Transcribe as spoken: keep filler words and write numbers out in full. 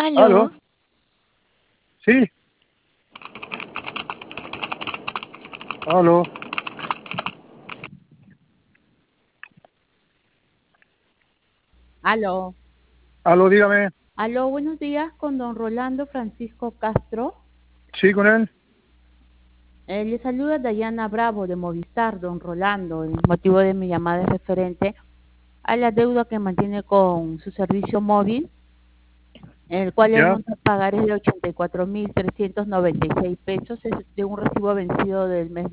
¿Aló? Aló, Sí, aló. Aló, Aló, dígame. aló, buenos días con don Rolando Francisco Castro. Sí, con él. Eh, le saluda Dayana Bravo de Movistar, don Rolando. El motivo de mi llamada es referente a la deuda que mantiene con su servicio móvil, el cual el Ya. monto a pagar es de ochenta y cuatro mil trescientos noventa y seis pesos, es de un recibo vencido del mes